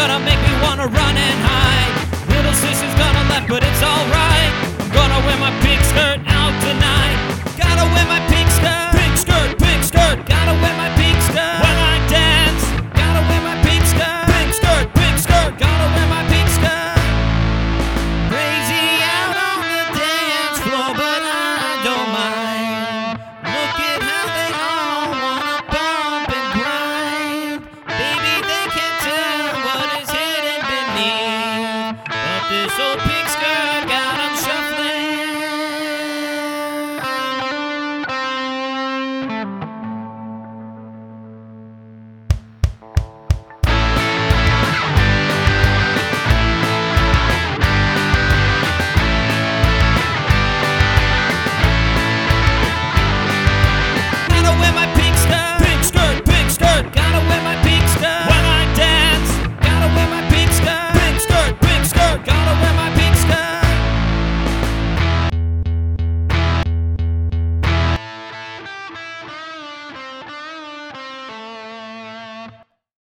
gonna make me wanna run and hide. Little sister's gonna left, but it's alright.